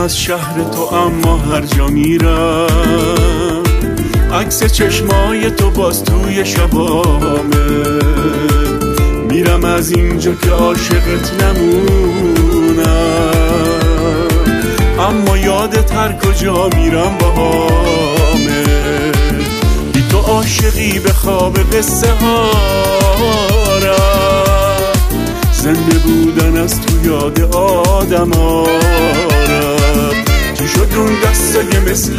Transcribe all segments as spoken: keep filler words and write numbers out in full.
از شهر تو اما هر جا میرم عکس چشمای تو باز توی شبامه. میرم از اینجا که عاشقت نمونم، اما یادت هر کجا میرم باهامه. بی تو عاشقی به خواب قصه ها رفت، زنده بودن از تو یاد آدم ها رفت. چی شد اون دستای مثل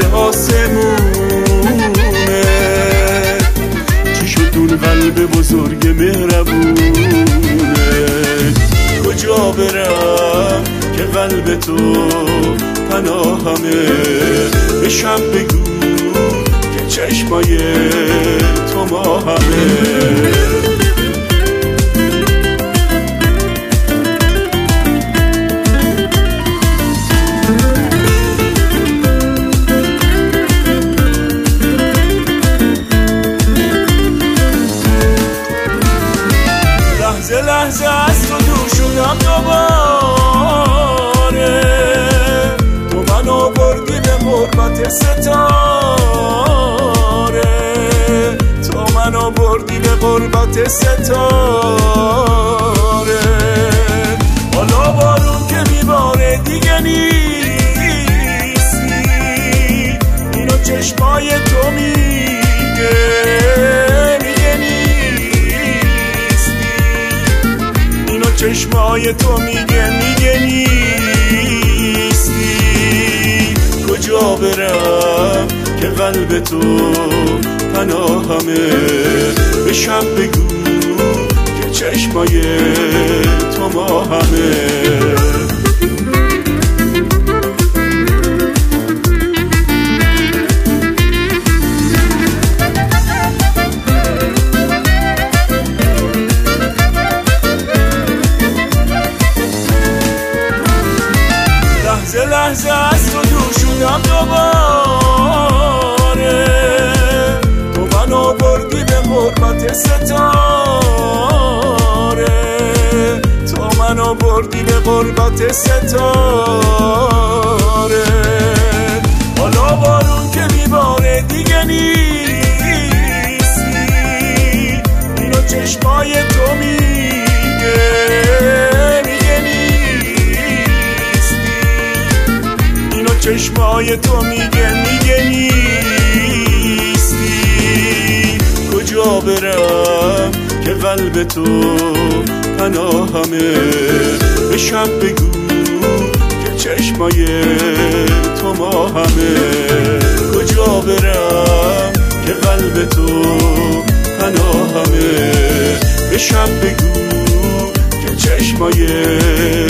آسمونه، چی شد اون قلب بزرگ مهربونه. کجا برم که قلب تو پناهمه، به شب بگو که چشمای تو ماهمه. لحظه لحظه از تو دور شدم دوباره، تو منو بردی به غربت ستاره، تو منو بردی به غربت ستاره. حالا بارون که میباره دیگه نیستی، اینو چشمای تو میگه چشمای تو میگه میگه نیستی. کجا برم که قلب تو پناهمه، به شب بگو که چشمای تو ماهمه. لحظه لحظه از تو دور شدم دوباره، تو منو بردی به غربت ستاره، تو منو بردی به غربت ستاره. حالا بارون که میباره دیگه نیستی، اینو چشمای تو میگه چشمای تو میگه میگه نیستی. کجا برم که قلب تو پناهمه، به شب بگو که چشمای تو ماهمه. کجا برم که قلب تو پناهمه، به شب بگو که چشمای